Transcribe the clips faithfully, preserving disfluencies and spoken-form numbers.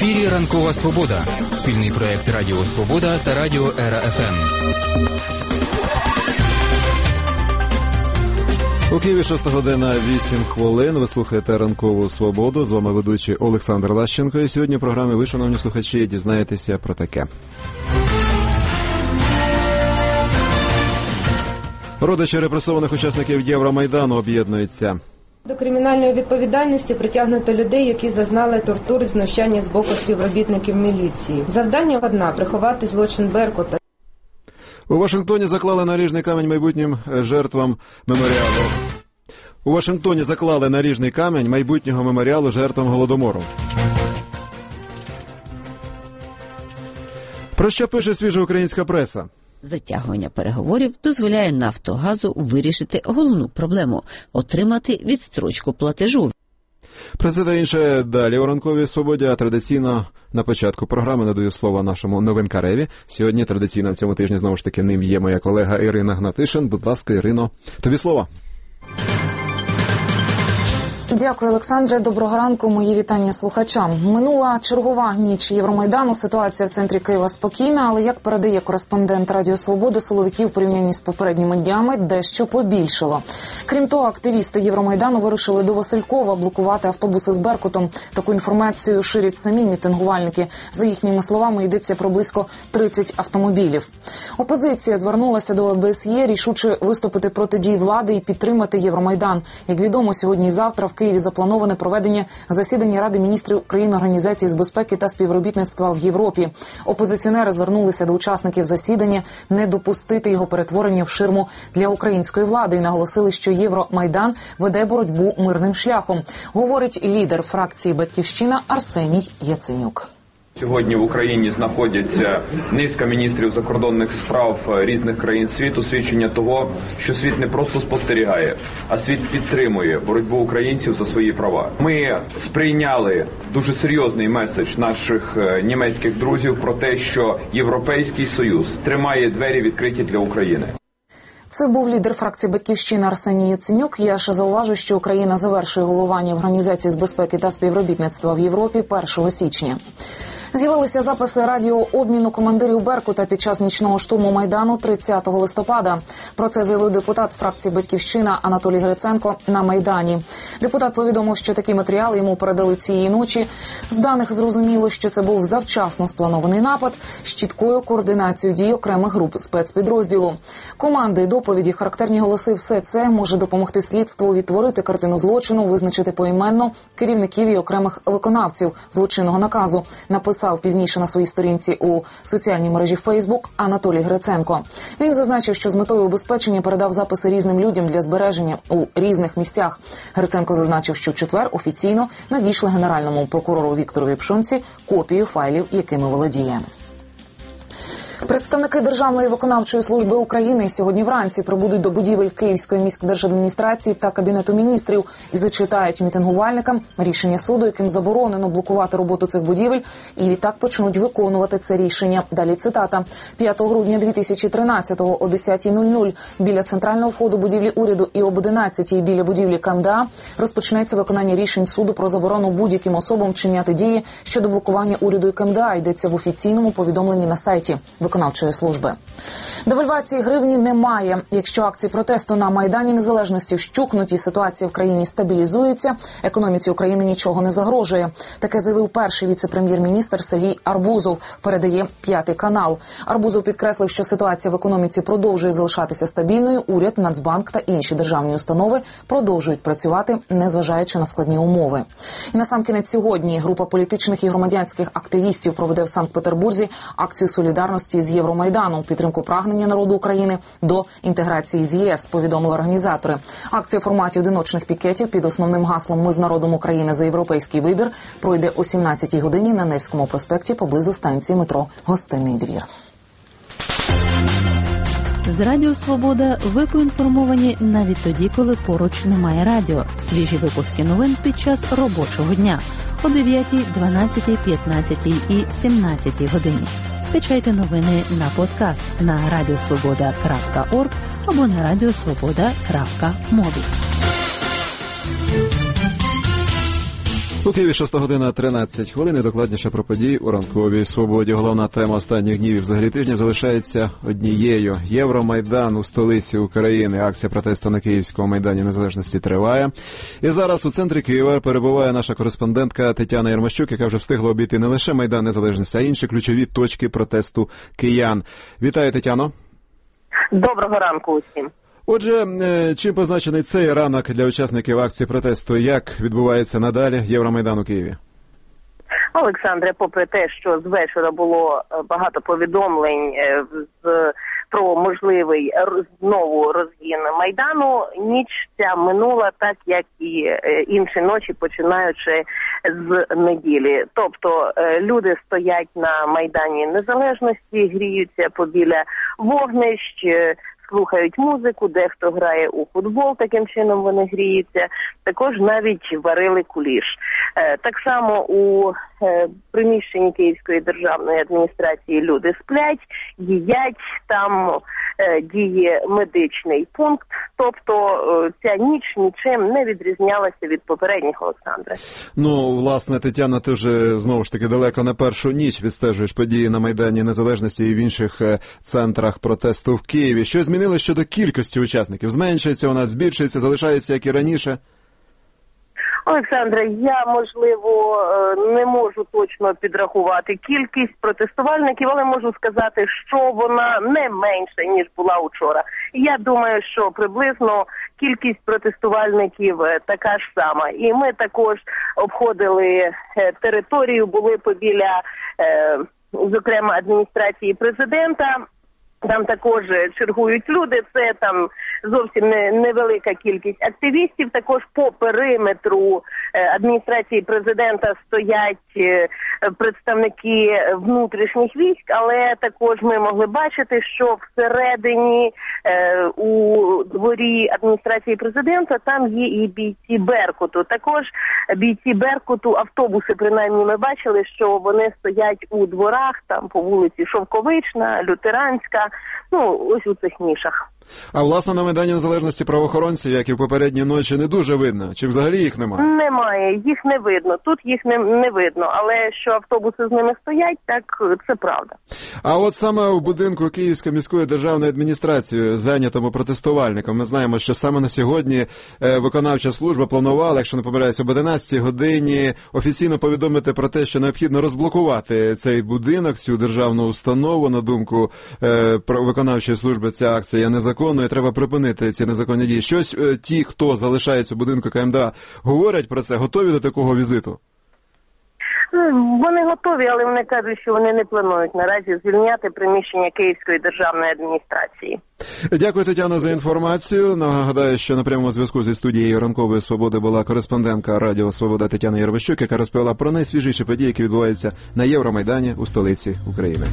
ефірі «Ранкова Свобода» – спільний проєкт Радіо Свобода та Радіо Ера-ФМ. У Києві шоста година вісім хвилин. Ви слухаєте «Ранкову Свободу». З вами ведучий Олександр Лащенко. І сьогодні в програмі ви, шановні слухачі, дізнаєтеся про таке. Родичі репресованих учасників Євромайдану об'єднуються. До кримінальної відповідальності притягнуто людей, які зазнали тортур і знущання з боку співробітників міліції. Завдання одна – приховати злочин Беркута. У Вашингтоні заклали наріжний камінь майбутнім жертвам меморіалу. У Вашингтоні заклали наріжний камінь майбутнього меморіалу жертвам Голодомору. Про що пише свіжа українська преса? Затягування переговорів дозволяє «Нафтогазу» вирішити головну проблему – отримати відстрочку платежу. Про це та інше далі у «Ранковій Свободі», а традиційно на початку програми надаю слово нашому новинкареві. Сьогодні традиційно в цьому тижні знову ж таки ним є моя колега Ірина Гнатишин. Будь ласка, Ірино, тобі слово. Дякую, Олександре. Доброго ранку. Мої вітання слухачам. Минула чергова ніч Євромайдану. Ситуація в центрі Києва спокійна, але, як передає кореспондент Радіо Свободи, силовиків в порівнянні з попередніми днями дещо побільшало. Крім того, активісти Євромайдану вирушили до Василькова блокувати автобуси з Беркутом. Таку інформацію ширять самі мітингувальники. За їхніми словами, йдеться про близько тридцять автомобілів. Опозиція звернулася до ОБСЄ, рішуче виступити проти дій влади і підтримати Євромайдан. Як відомо, сьогодні і завтра в Києві заплановане проведення засідання Ради міністрів країн Організації з безпеки та співробітництва в Європі. Опозиціонери звернулися до учасників засідання не допустити його перетворення в ширму для української влади і наголосили, що Євромайдан веде боротьбу мирним шляхом, говорить лідер фракції «Батьківщина» Арсеній Яценюк. Сьогодні в Україні знаходяться низка міністрів закордонних справ різних країн світу, свідчення того, що світ не просто спостерігає, а світ підтримує боротьбу українців за свої права. Ми сприйняли дуже серйозний меседж наших німецьких друзів про те, що Європейський Союз тримає двері відкриті для України. Це був лідер фракції «Батьківщина» Арсеній Яценюк. Я ще зауважу, що Україна завершує головування в Організації з безпеки та співробітництва в Європі першого січня. З'явилися записи радіообміну командирів Беркута під час нічного штурму Майдану тридцятого листопада. Про це заявив депутат з фракції «Батьківщина» Анатолій Гриценко на Майдані. Депутат повідомив, що такі матеріали йому передали цієї ночі. З даних зрозуміло, що це був завчасно спланований напад з чіткою координацією дій окремих груп спецпідрозділу. Команди, доповіді, характерні голоси – все це може допомогти слідству відтворити картину злочину, визначити поіменно керівників і окремих виконавців злочинного наказу, написав пізніше на своїй сторінці у соціальній мережі Фейсбук Анатолій Гриценко. Він зазначив, що з метою убезпечення передав записи різним людям для збереження у різних місцях. Гриценко зазначив, що в четвер офіційно надійшли генеральному прокурору Вікторові Пшонці копію файлів, якими володіє. Представники Державної виконавчої служби України сьогодні вранці прибудуть до будівель Київської міськдержадміністрації та Кабінету міністрів і зачитають мітингувальникам рішення суду, яким заборонено блокувати роботу цих будівель, і відтак почнуть виконувати це рішення. Далі цитата. п'ятого грудня дві тисячі тринадцятого о десятій нуль нуль біля центрального входу будівлі уряду і об одинадцятій біля будівлі КМДА розпочнеться виконання рішень суду про заборону будь-яким особам вчиняти дії щодо блокування уряду і КМДА, йдеться в офіційному повідомленні на сайті виконавчої служби. Девальвації гривні немає. Якщо акції протесту на Майдані Незалежності вщукнуть і ситуація в країні стабілізується, економіці України нічого не загрожує. Таке заявив перший віце-прем'єр-міністр Сергій Арбузов, передає П'ятий канал. Арбузов підкреслив, що ситуація в економіці продовжує залишатися стабільною, уряд, Нацбанк та інші державні установи продовжують працювати, незважаючи на складні умови. І насамкінець сьогодні група політичних і громадянських активістів проведе в Санкт-Петербурзі акцію солідарності з Євромайдану у підтримку прагнення народу України до інтеграції з ЄС, повідомили організатори. Акція в форматі одиночних пікетів під основним гаслом «Ми з народом України за європейський вибір» пройде о сімнадцятій годині на Невському проспекті поблизу станції метро «Гостинний двір». З Радіо Свобода ви поінформовані навіть тоді, коли поруч немає радіо. Свіжі випуски новин під час робочого дня о дев'ятій, дванадцятій, п'ятнадцятій і сімнадцятій годині. Скачайте новини на подкаст на радіосвобода крапка орг або на радіосвобода крапка мобі. У Києві шоста година тринадцять хвилин, і докладніше про події у ранковій свободі. Головна тема останніх днів і взагалі тижнів залишається однією. Євромайдан у столиці України. Акція протесту на Київському майдані Незалежності триває. І зараз у центрі Києва перебуває наша кореспондентка Тетяна Ярмощук, яка вже встигла обійти не лише Майдан Незалежності, а й інші ключові точки протесту киян. Вітаю, Тетяно. Доброго ранку усім. Отже, чим позначений цей ранок для учасників акції протесту? Як відбувається надалі Євромайдан у Києві? Олександре, попри те, що з вечора було багато повідомлень з, про можливий знову розгін Майдану, ніч ця минула так, як і інші ночі, починаючи з неділі. Тобто люди стоять на Майдані Незалежності, гріються побіля вогнищ, слухають музику, дехто грає у футбол, таким чином вони гріються. Також навіть варили куліш. Так само у приміщенні Київської державної адміністрації люди сплять, їдять, там діє медичний пункт. Тобто ця ніч нічим не відрізнялася від попередніх, Олександре. Ну, власне, Тетяна, ти вже, знову ж таки, далеко не першу ніч відстежуєш події на Майдані Незалежності і в інших центрах протесту в Києві. Що змінилось щодо кількості учасників? Зменшується вона, збільшується, залишається, як і раніше? Олександре, я, можливо, не можу точно підрахувати кількість протестувальників, але можу сказати, що вона не менша, ніж була учора. Я думаю, що приблизно кількість протестувальників така ж сама. І ми також обходили територію, були побіля, зокрема, адміністрації президента. Там також чергують люди, це там зовсім не, невелика кількість активістів. Також по периметру адміністрації президента стоять представники внутрішніх військ, але також ми могли бачити, що всередині е, у дворі адміністрації президента там є і бійці Беркуту. Також бійці Беркуту, автобуси принаймні ми бачили, що вони стоять у дворах, там по вулиці Шовковична, Лютеранська, ну ось у цих нішах. А власне на Майдані Незалежності правоохоронці, як і в попередні ночі, не дуже видно? Чи взагалі їх немає? Немає, їх не видно. Тут їх не, не видно, але що автобуси з ними стоять, так це правда. А от саме у будинку Київської міської державної адміністрації, зайнятому протестувальником, ми знаємо, що саме на сьогодні виконавча служба планувала, якщо не помиляюся, об одинадцятій годині офіційно повідомити про те, що необхідно розблокувати цей будинок, цю державну установу. На думку виконавчої служби, ця акція є незаконною, треба припинити ці незаконні дії. Щось ті, хто залишається у будинку КМДА, говорять про це, готові до такого візиту? Вони готові, але вони кажуть, що вони не планують наразі звільняти приміщення Київської державної адміністрації. Дякую, Тетяно, за інформацію. Нагадаю, що на прямому зв'язку зі студією Ранкової Свободи була кореспондентка Радіо Свобода Тетяна Ярмощук, яка розповіла про найсвіжіші події, які відбуваються на Євромайдані у столиці України.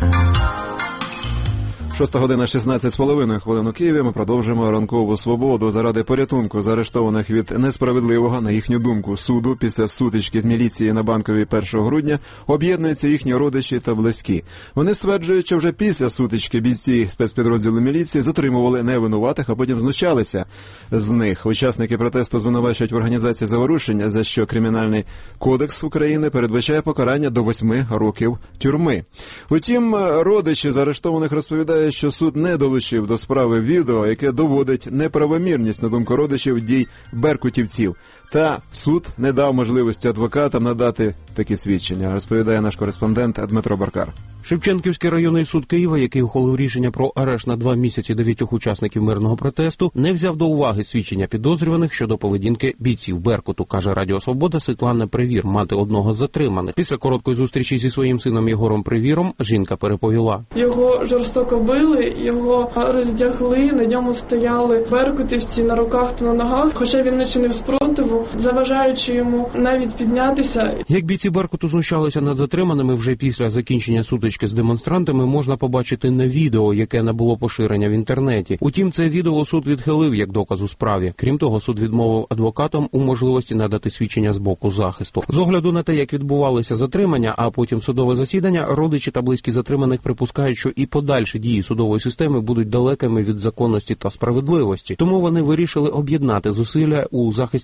Шоста година шістнадцять з половиною хвилин у Києві. Ми продовжуємо ранкову свободу. Заради порятунку заарештованих від несправедливого, на їхню думку, суду після сутички з міліцією на Банковій першого грудня об'єднуються їхні родичі та близькі. Вони стверджують, що вже після сутички бійці спецпідрозділу міліції затримували невинуватих, а потім знущалися з них. Учасники протесту звинувачують в організації заворушення, за що Кримінальний кодекс України передбачає покарання до восьми років тюрми. Утім, родичі заарештованих розповідають, що суд не долучив до справи відео, яке доводить неправомірність, на думку родичів, дій беркутівців. Та суд не дав можливості адвокатам надати такі свідчення, розповідає наш кореспондент Дмитро Баркар. Шевченківський районний суд Києва, який ухвалив рішення про арешт на два місяці дев'ятьох учасників мирного протесту, не взяв до уваги свідчення підозрюваних щодо поведінки бійців Беркуту, каже Радіо Свобода Світлана Привір, мати одного з затриманих. Після короткої зустрічі зі своїм сином Єгором Привіром жінка переповіла. Його жорстоко били, його роздягли, на ньому стояли беркутівці на руках та на ногах, хоча він не чинив спротиву, заважаючи йому навіть піднятися. Як бійці Беркуту знущалися над затриманими вже після закінчення сутички з демонстрантами, можна побачити на відео, яке набуло поширення в інтернеті. Утім, це відео суд відхилив як доказ у справі. Крім того, суд відмовив адвокатам у можливості надати свідчення з боку захисту. З огляду на те, як відбувалися затримання, а потім судове засідання, родичі та близькі затриманих припускають, що і подальші дії судової системи будуть далекими від законності та справедливості. Тому вони вирішили об'єднати зусилля у захисті заарештованих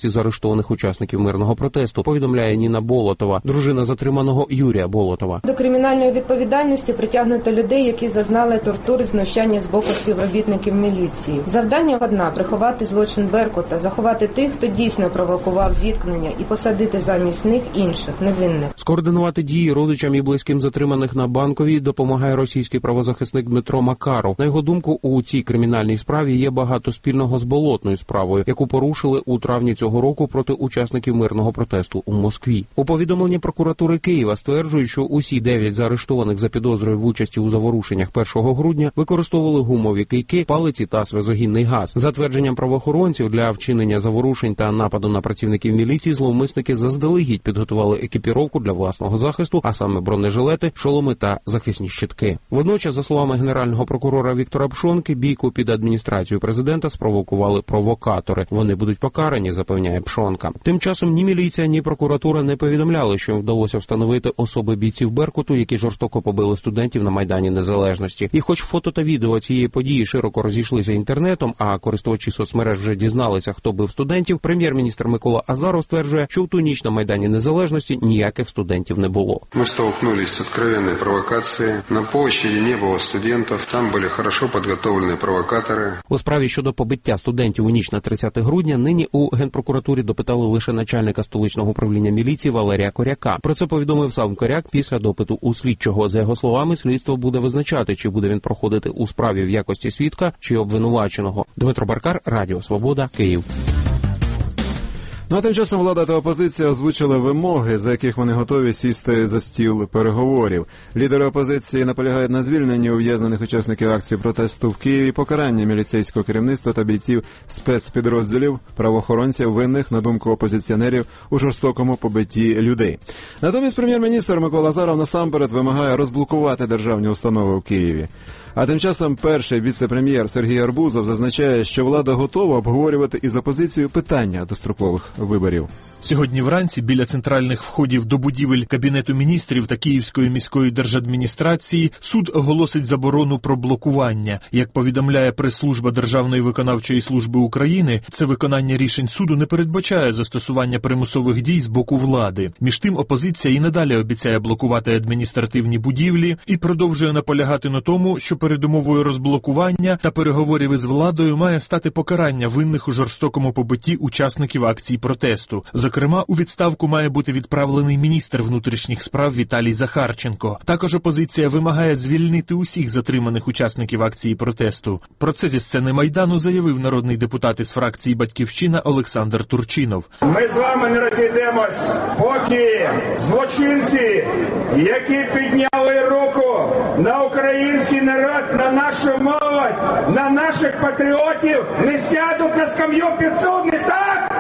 заарештованих учасників мирного протесту, повідомляє Ніна Болотова, дружина затриманого Юрія Болотова. До кримінальної відповідальності притягнуто людей, які зазнали тортур і знущання з боку співробітників міліції. Завдання одна – приховати злочин Беркута, заховати тих, хто дійсно провокував зіткнення, і посадити замість них інших, невинних. Скоординувати дії родичам і близьким затриманих на Банковій допомагає російський правозахисник Дмитро Макаров. На його думку, у цій кримінальній справі є багато спільного з Болотною справою, яку порушили у травні цього року проти учасників мирного протесту у Москві. У повідомленні прокуратури Києва стверджують, що усі дев'ять заарештованих за підозрою в участі у заворушеннях першого грудня використовували гумові кийки, палиці та сльозогінний газ. За твердженням правоохоронців, для вчинення заворушень та нападу на працівників міліції зловмисники заздалегідь підготували екіпіровку для власного захисту, а саме бронежилети, шоломи та захисні щитки. Водночас, за словами генерального прокурора Віктора Пшонки, бійку під адміністрацією президента спровокували провокатори. Вони будуть покарані, запевняє Пшонка. Тим часом ні міліція, ні прокуратура не повідомляли, що їм вдалося встановити особи бійців Беркуту, які жорстоко побили студентів на Майдані Незалежності. І хоч фото та відео цієї події широко розійшлися інтернетом, а користувачі соцмереж вже дізналися, хто бив студентів, прем'єр-міністр Микола Азаров стверджує, що в ту ніч на Майдані Незалежності ніяких студентів не було. Ми столкнулись з відкровенною провокацією. На площаді не було студентів, там були хорошо підготовлені провокатори. У справі щодо побиття студентів у ніч на тридцяте грудня нині у Генпрокуратурі допитали лише начальника столичного управління міліції Валерія Коряка. Про це повідомив сам Коряк після допиту у слідчого. За його словами, слідство буде визначати, чи буде він проходити у справі в якості свідка чи обвинуваченого. Дмитро Баркар, Радіо Свобода, Київ. Ну а тим часом влада та опозиція озвучили вимоги, за яких вони готові сісти за стіл переговорів. Лідери опозиції наполягають на звільненні ув'язнених учасників акції протесту в Києві, покарання міліцейського керівництва та бійців спецпідрозділів, правоохоронців, винних, на думку опозиціонерів, у жорстокому побитті людей. Натомість прем'єр-міністр Микола Азаров насамперед вимагає розблокувати державні установи в Києві. А тим часом перший віце-прем'єр Сергій Арбузов зазначає, що влада готова обговорювати із опозицією питання дострокових виборів. Сьогодні вранці біля центральних входів до будівель Кабінету міністрів та Київської міської держадміністрації суд оголосить заборону про блокування. Як повідомляє прес-служба Державної виконавчої служби України, це виконання рішень суду не передбачає застосування примусових дій з боку влади. Між тим, опозиція і надалі обіцяє блокувати адміністративні будівлі і продовжує наполягати на тому, що передумовою розблокування та переговорів із владою має стати покарання винних у жорстокому побитті учасників акцій протесту. Зокрема, у відставку має бути відправлений міністр внутрішніх справ Віталій Захарченко. Також опозиція вимагає звільнити усіх затриманих учасників акції протесту. Про це зі сцени Майдану заявив народний депутат із фракції «Батьківщина» Олександр Турчинов. Ми з вами не розійдемось, поки злочинці, які підняли руку на український народ, на нашу молодь, на наших патріотів, не сядуть на скам'ю підсудних, так?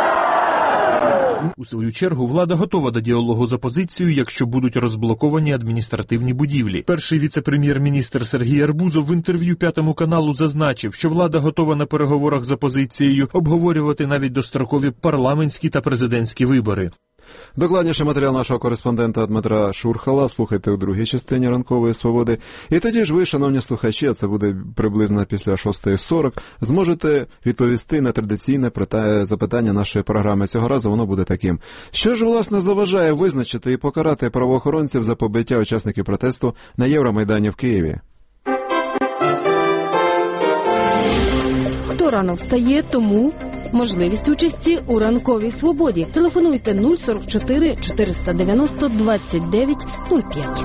У свою чергу, влада готова до діалогу з опозицією, якщо будуть розблоковані адміністративні будівлі. Перший віце-прем'єр-міністр Сергій Арбузов в інтерв'ю П'ятому каналу зазначив, що влада готова на переговорах з опозицією обговорювати навіть дострокові парламентські та президентські вибори. Докладніше матеріал нашого кореспондента Дмитра Шурхала слухайте у другій частині «Ранкової свободи». І тоді ж ви, шановні слухачі, а це буде приблизно після шостої сорок, зможете відповісти на традиційне запитання нашої програми. Цього разу воно буде таким. Що ж, власне, заважає визначити і покарати правоохоронців за побиття учасників протесту на Євромайдані в Києві? Хто рано встає, тому можливість участі у «Ранковій свободі». Телефонуйте нуль сорок чотири чотириста дев'яносто двадцять дев'ять нуль п'ять.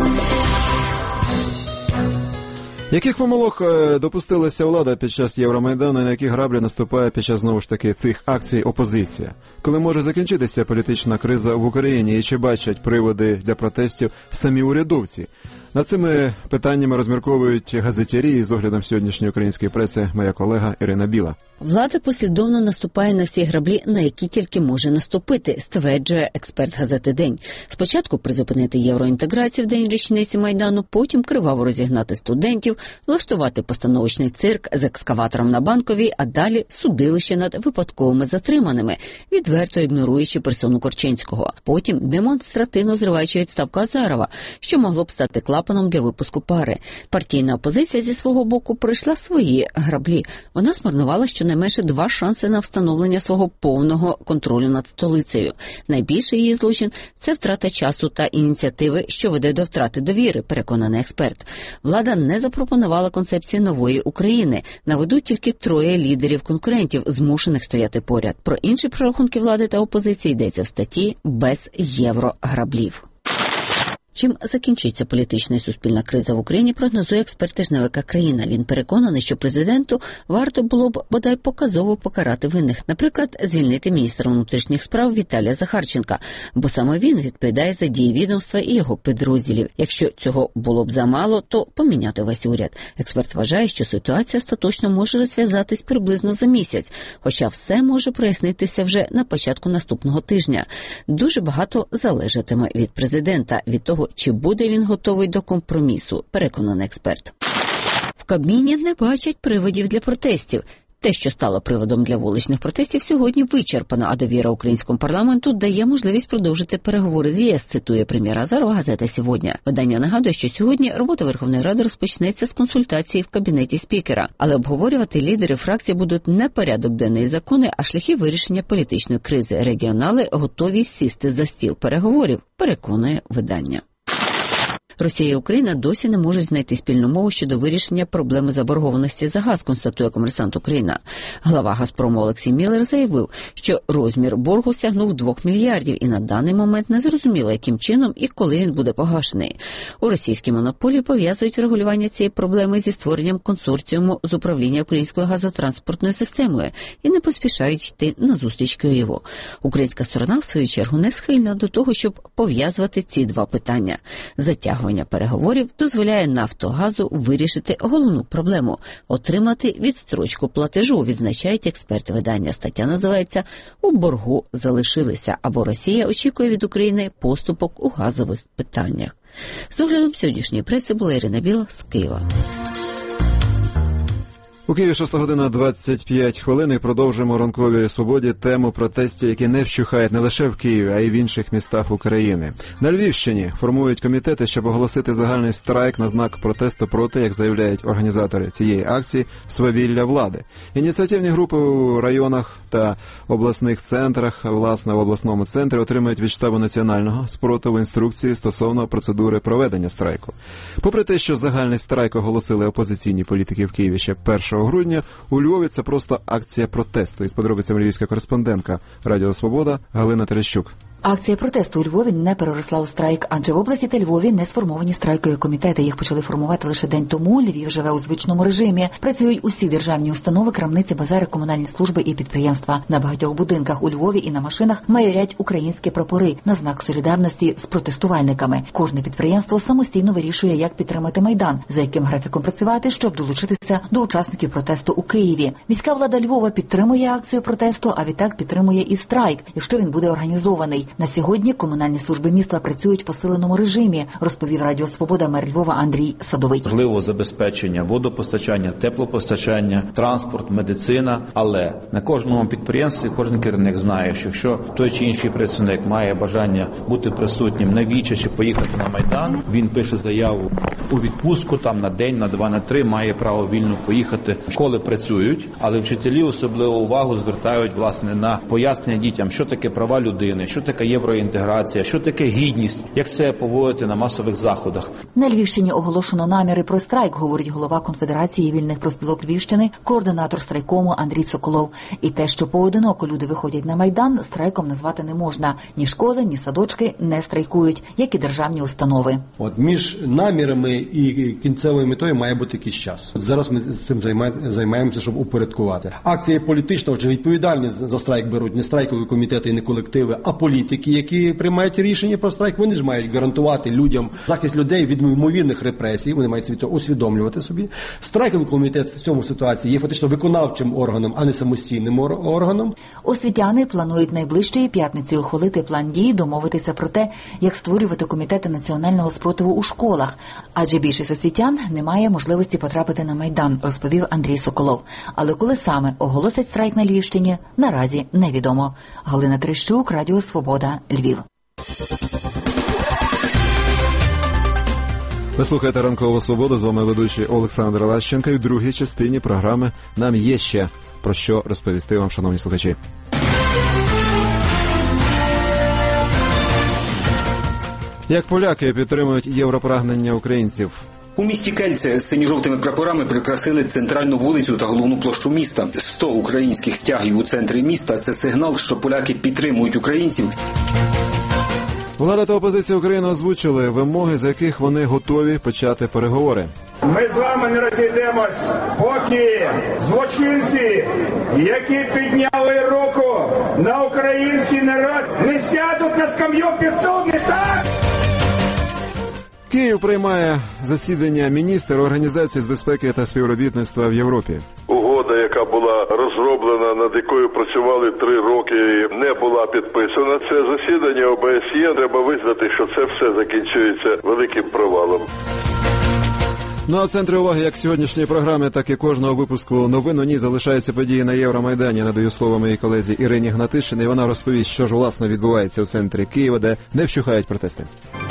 Яких помилок допустилася влада під час Євромайдану, на які граблі наступає під час, знову ж таки, цих акцій опозиція? Коли може закінчитися політична криза в Україні і чи бачать приводи для протестів самі урядовці? Над цими питаннями розмірковують газетярі, і з оглядом сьогоднішньої української преси моя колега Ірина Біла. Влада послідовно наступає на всі граблі, на які тільки може наступити, стверджує експерт газети «День». Спочатку призупинити євроінтеграцію в день річниці Майдану, потім криваво розігнати студентів, влаштувати постановочний цирк з екскаватором на Банковій, а далі судилище над випадковими затриманими, відверто ігноруючи персону Корчинського. Потім демонстративно зриваючи відставку Азарова, що могло б стати клапаном для випуску пари. Партійна опозиція зі свого боку пройшла свої граблі. Вона змарнувала щонайменше щонайменше два шанси на встановлення свого повного контролю над столицею. Найбільший її злочин – це втрата часу та ініціативи, що веде до втрати довіри, переконаний експерт. Влада не запропонувала концепції нової України. Наведуть тільки троє лідерів-конкурентів, змушених стояти поряд. Про інші прорахунки влади та опозиції йдеться в статті «Без єврограблів». Чим закінчиться політична і суспільна криза в Україні, прогнозує експерт тижневика «Країна». Він переконаний, що президенту варто було б бодай показово покарати винних. Наприклад, звільнити міністра внутрішніх справ Віталія Захарченка, бо саме він відповідає за дії відомства і його підрозділів. Якщо цього було б замало, то поміняти весь уряд. Експерт вважає, що ситуація остаточно може розв'язатись приблизно за місяць, хоча все може прояснитися вже на початку наступного тижня. Дуже багато залежатиме від президента, від того, чи буде він готовий до компромісу, переконаний експерт. В Кабміні не бачать приводів для протестів. Те, що стало приводом для вуличних протестів, сьогодні вичерпано, а довіра українському парламенту дає можливість продовжити переговори з ЄС, цитує прем'єр Азарова газета «Сьогодні». Видання нагадує, що сьогодні робота Верховної Ради розпочнеться з консультації в кабінеті спікера. Але обговорювати лідери фракцій будуть не порядок денний закони, а шляхи вирішення політичної кризи. Регіонали готові сісти за стіл переговорів, переконує видання. Росія і Україна досі не можуть знайти спільну мову щодо вирішення проблеми заборгованості за газ, констатує «Комерсант Україна». Глава «Газпрому» Олексій Міллер заявив, що розмір боргу сягнув двох мільярдів і на даний момент не зрозуміло, яким чином і коли він буде погашений. У російській монополії пов'язують врегулювання цієї проблеми зі створенням консорціуму з управління українською газотранспортною системою і не поспішають йти на зустріч Києву. Українська сторона, в свою чергу, не схильна до того, щоб пов'язувати ці два питання. Затягування переговорів дозволяє «Нафтогазу» вирішити головну проблему – отримати відстрочку платежу, відзначають експерти видання. Стаття називається «У боргу залишилися» або «Росія очікує від України поступок у газових питаннях». З оглядом сьогоднішньої преси була Ірина Біла з Києва. У Києві шоста година двадцять п'ять хвилин і продовжуємо ранковій свободі тему протестів, які не вщухають не лише в Києві, а й в інших містах України. На Львівщині формують комітети, щоб оголосити загальний страйк на знак протесту проти, як заявляють організатори цієї акції, свавілля влади. Ініціативні групи у районах та обласних центрах, власне, в обласному центрі отримають від штабу національного спротиву інструкції стосовно процедури проведення страйку. Попри те, що загальний страйк оголосили опозиційні політики в Києві ще першого грудня, у Львові це просто акція протесту. Із подробицями львівська кореспондентка Радіо Свобода Галина Терещук. Акція протесту у Львові не переросла у страйк, адже в області та Львові не сформовані страйкові комітети. Їх почали формувати лише день тому. Львів живе у звичному режимі. Працюють усі державні установи, крамниці, базари, комунальні служби і підприємства. На багатьох будинках у Львові і на машинах майорять українські прапори на знак солідарності з протестувальниками. Кожне підприємство самостійно вирішує, як підтримати Майдан, за яким графіком працювати, щоб долучитися до учасників протесту у Києві. Міська влада Львова підтримує акцію протесту, а відтак підтримує і страйк, якщо він буде організований. На сьогодні комунальні служби міста працюють в посиленому режимі, розповів Радіо Свобода мер Львова Андрій Садовий. Можливо забезпечення водопостачання, теплопостачання, транспорт, медицина, але на кожному підприємстві кожен керівник знає, що якщо той чи інший працівник має бажання бути присутнім на віче чи поїхати на Майдан, він пише заяву у відпустку, там на день, на два, на три, має право вільно поїхати. Школи працюють, але вчителі особливу увагу звертають, власне, на пояснення дітям, що таке права людини, що таке євроінтеграція, що таке гідність, як це поводити на масових заходах. На Львівщині оголошено наміри про страйк, говорить голова Конфедерації вільних профспілок Львівщини, координатор страйкому Андрій Соколов. І те, що поодиноко люди виходять на Майдан, страйком назвати не можна. Ні школи, ні садочки не страйкують, як і державні установи. От між намірами і кінцевою метою має бути якийсь час. Зараз ми з цим займаємося, щоб упорядкувати. Акції політично вже відповідальні за страйк беруть не страйкові комітети і не колективи, а політики, які приймають рішення про страйк. Вони ж мають гарантувати людям захист людей від ймовірних репресій. Вони мають це усвідомлювати собі. Страйковий комітет в цьому ситуації є фактично виконавчим органом, а не самостійним органом. Освітяни планують найближчої п'ятниці ухвалити план дій, домовитися про те, як створювати комітети національного спротиву у школах. Адже більшість освітян не має можливості потрапити на Майдан, розповів Андрій Соколов. Але коли саме оголосять страйк на Львівщині, наразі невідомо. Галина Терещук, Радіо Свобода, Львів. Ви слухаєте «Ранкову свободу», з вами ведучий Олександр Лащенко. І в другій частині програми «Нам є ще». про що розповісти вам, шановні слухачі. Як поляки підтримують європрагнення українців? У місті Кельце синьо-жовтими прапорами прикрасили центральну вулицю та головну площу міста. сто українських стягів у центрі міста – це сигнал, що поляки підтримують українців. Влада та опозиція України озвучили вимоги, за яких вони готові почати переговори. Ми з вами не розійдемось, поки злочинці, які підняли руку на український народ, не сядуть на скам'ю підсудних, так? Київ приймає засідання міністрів Організації з безпеки та співробітництва в Європі. Угода, яка була розроблена, над якою працювали три роки, не була підписана. Це засідання О Б С Є. Треба визнати, що це все закінчується великим провалом. Ну а в центрі уваги як сьогоднішньої програми, так і кожного випуску новин у ній залишаються події на Євромайдані. Надаю слово моїй колезі Ірині Гнатишиній. Вона розповість, що ж власне відбувається у центрі Києва, де не вщухають протести.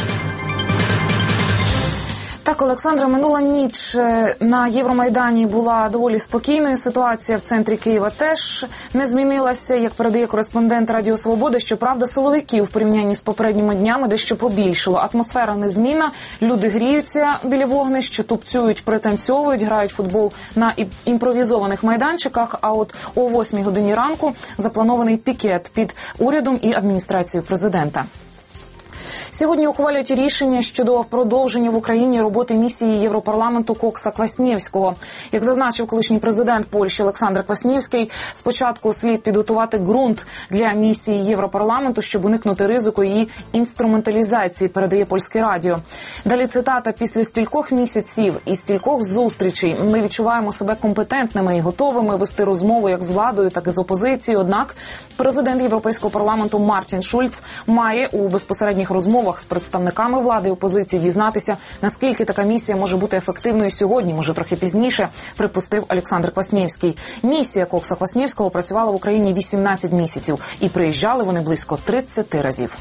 Так, Олександра, минула ніч на Євромайдані була доволі спокійною. Ситуація в центрі Києва теж не змінилася, як передає кореспондент Радіо Свобода. Щоправда, силовиків в порівнянні з попередніми днями дещо побільшало. Атмосфера незмінна, люди гріються біля вогнищ, тупцюють, пританцьовують, грають футбол на імпровізованих майданчиках. А от о восьмій годині ранку запланований пікет під урядом і адміністрацією президента. Сьогодні ухвалять рішення щодо продовження в Україні роботи місії Європарламенту Кокса Кваснєвського. Як зазначив колишній президент Польщі Олександр Кваснєвський, спочатку слід підготувати ґрунт для місії Європарламенту, щоб уникнути ризику її інструменталізації, передає Польське радіо. Далі цитата: «Після стількох місяців і стількох зустрічей ми відчуваємо себе компетентними і готовими вести розмову як з владою, так і з опозицією. Однак президент Європейського парламенту Мартін Шульц має у безпосередніх розмовах з представниками влади і опозиції дізнатися, наскільки така місія може бути ефективною сьогодні, може трохи пізніше», припустив Олександр Кваснєвський. Місія Кокса Кваснєвського працювала в Україні вісімнадцять місяців і приїжджали вони близько тридцяти разів.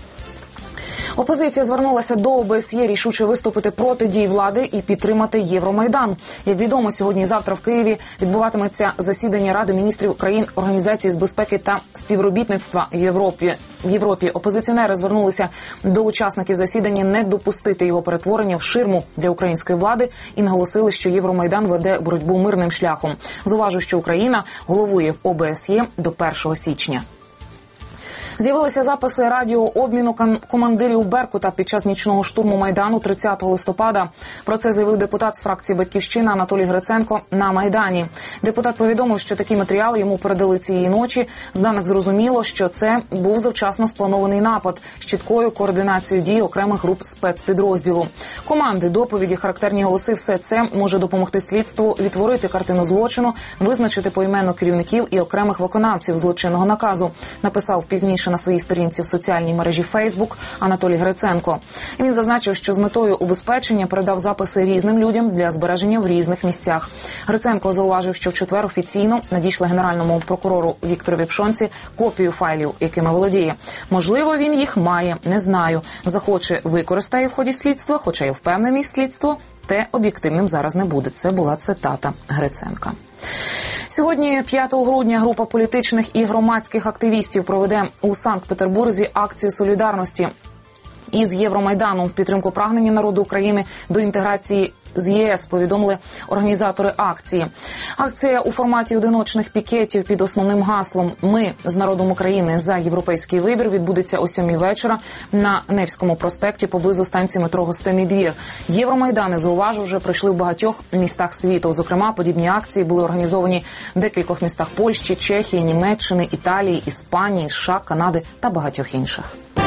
Опозиція звернулася до О Б С Є рішуче виступити проти дій влади і підтримати Євромайдан. Як відомо, сьогодні і завтра в Києві відбуватиметься засідання Ради міністрів країн Організації з безпеки та співробітництва в Європі. В Європі опозиціонери звернулися до учасників засідання не допустити його перетворення в ширму для української влади і наголосили, що Євромайдан веде боротьбу мирним шляхом. Зауважу, що Україна головує в О Б С Є до першого січня. З'явилися записи радіообміну командирів Беркута під час нічного штурму Майдану тридцятого листопада. Про це заявив депутат з фракції «Батьківщина» Анатолій Гриценко на Майдані. Депутат повідомив, що такі матеріали йому передали цієї ночі. З даних зрозуміло, що це був завчасно спланований напад з чіткою координацією дій окремих груп спецпідрозділу. Команди, доповіді, характерні голоси – все це може допомогти слідству відтворити картину злочину, визначити поіменно керівників і окремих виконавців злочинного наказу, написав пізніше на своїй сторінці в соціальній мережі Фейсбук Анатолій Гриценко. Він зазначив, що з метою убезпечення передав записи різним людям для збереження в різних місцях. Гриценко зауважив, що в четвер офіційно надійшли генеральному прокурору Вікторові Пшонці копію файлів, якими володіє. Можливо, він їх має, не знаю. Захоче, використає в ході слідства, хоча й впевнений, слідство те об'єктивним зараз не буде. Це була цитата Гриценка. Сьогодні, п'ятого грудня, група політичних і громадських активістів проведе у Санкт-Петербурзі акцію солідарності із Євромайданом в підтримку прагнення народу України до інтеграції з Є С, повідомили організатори акції. Акція у форматі одиночних пікетів під основним гаслом «Ми з народом України за європейський вибір» відбудеться о сьомій вечора на Невському проспекті поблизу станції метро Гостинний двір. Євромайдани, зауважу, вже пройшли в багатьох містах світу. Зокрема, подібні акції були організовані в декількох містах Польщі, Чехії, Німеччини, Італії, Іспанії, США, Канади та багатьох інших.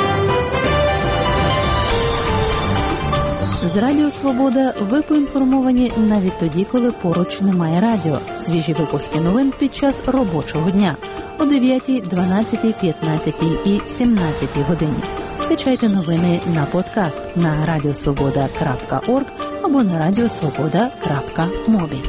З Радіо Свобода ви поінформовані навіть тоді, коли поруч немає радіо. Свіжі випуски новин під час робочого дня о дев'ятій, дванадцятій, п'ятнадцятій і сімнадцятій годині. Скачайте новини на подкаст на радіосвобода крапка орг або на радіосвобода крапка мобі.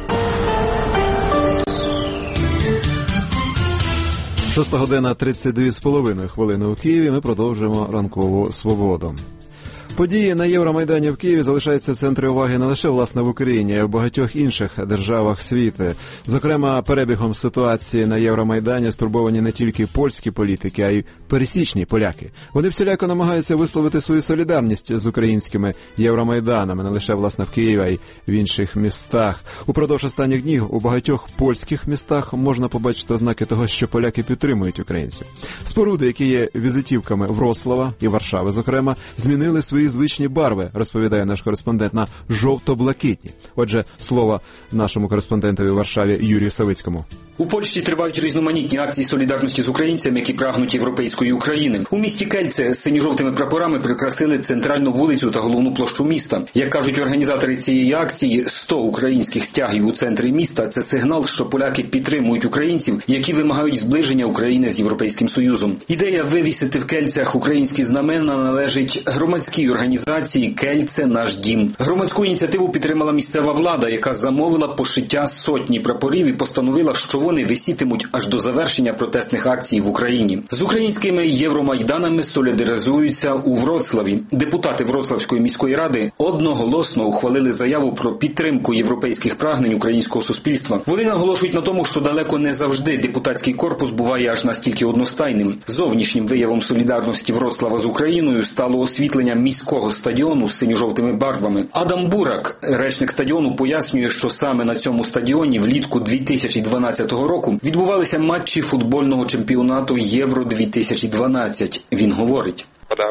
Шоста година тридцять дві з половиною хвилини у Києві. Ми продовжуємо ранкову свободу. Події на Євромайдані в Києві залишаються в центрі уваги не лише, власне, в Україні, а й в багатьох інших державах світу. Зокрема, перебігом ситуації на Євромайдані стурбовані не тільки польські політики, а й пересічні поляки. Вони всіляко намагаються висловити свою солідарність з українськими Євромайданами, не лише, власне, в Києві, а й в інших містах. Упродовж останніх днів у багатьох польських містах можна побачити ознаки того, що поляки підтримують українців. Споруди, які є візитівками Вроцлава і Варшави, зокрема, змінили свої звичні барви, розповідає наш кореспондент, на жовто-блакитні. Отже, слово нашому кореспондентові в Варшаві Юрію Савицькому. У Польщі тривають різноманітні акції солідарності з українцями, які прагнуть європейської України. У місті Кельце з синьо-жовтими прапорами прикрасили центральну вулицю та головну площу міста. Як кажуть організатори цієї акції, сто українських стягів у центрі міста – це сигнал, що поляки підтримують українців, які вимагають зближення України з Європейським Союзом. Ідея вивісити в Кельцях українські знамена належить громадській організації «Кельце – наш дім». Громадську ініціативу підтримала місцева влада, яка замовила пошиття сотні прапорів і постановила, що вони висітимуть аж до завершення протестних акцій в Україні. З українськими євромайданами солідаризуються у Вроцлаві. Депутати Вроцлавської міської ради одноголосно ухвалили заяву про підтримку європейських прагнень українського суспільства. Вони наголошують на тому, що далеко не завжди депутатський корпус буває аж настільки одностайним. Зовнішнім виявом солідарності Вроцлава з Україною стало освітлення міського стадіону з синьо-жовтими барвами. Адам Бурак, речник стадіону, пояснює, що саме на цьому стадіоні влітку дві тисячі дванадцятого року відбувалися матчі футбольного чемпіонату Євро дві тисячі дванадцять. Він говорить: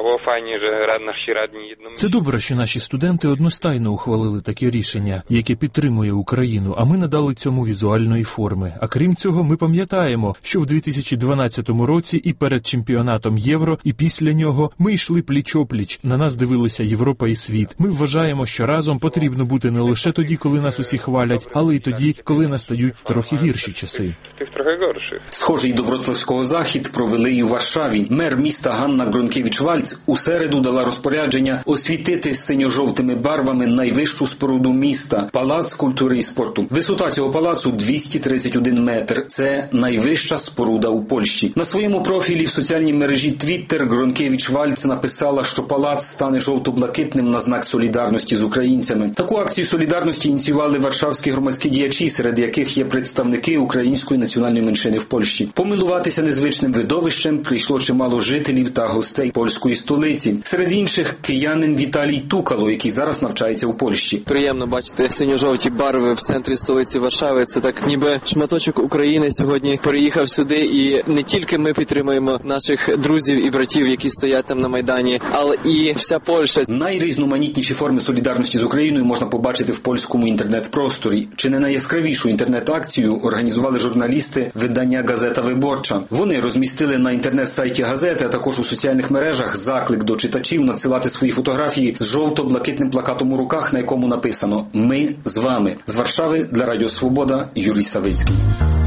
це добре, що наші студенти одностайно ухвалили таке рішення, яке підтримує Україну, а ми надали цьому візуальної форми. А крім цього, ми пам'ятаємо, що в дві тисячі дванадцятому році і перед чемпіонатом Євро, і після нього ми йшли пліч-опліч. На нас дивилися Європа і світ. Ми вважаємо, що разом потрібно бути не лише тоді, коли нас усі хвалять, але й тоді, коли настають трохи гірші часи. Схожий до вроцлавського захід провели і у Варшаві. Мер міста Ганна Гронкевич-Вальц у середу дала розпорядження освітити синьо-жовтими барвами найвищу споруду міста – Палац культури і спорту. Висота цього палацу – двісті тридцять один метр. Це найвища споруда у Польщі. На своєму профілі в соціальній мережі Twitter Гронкевич-Вальц написала, що палац стане жовто-блакитним на знак солідарності з українцями. Таку акцію солідарності ініціювали варшавські громадські діячі, серед яких є представники української національної меншини в Польщі. Помилуватися незвичним видовищем прийшло чимало жителів та гостей польської столиці. Серед інших киянин Віталій Тукало, який зараз навчається у Польщі. Приємно бачити синьо-жовті барви в центрі столиці Варшави. Це так ніби шматочок України сьогодні переїхав сюди, і не тільки ми підтримуємо наших друзів і братів, які стоять там на Майдані, але і вся Польща. Найрізноманітніші форми солідарності з Україною можна побачити в польському інтернет-просторі. Чи не найяскравішу інтернет-акцію організували журналісти видання «Газета Виборча». Вони розмістили на інтернет-сайті газети, а також у соціальних мережах заклик до читачів надсилати свої фотографії з жовто-блакитним плакатом у руках, на якому написано «Ми з вами». З Варшави для Радіо Свобода Юрій Савицький.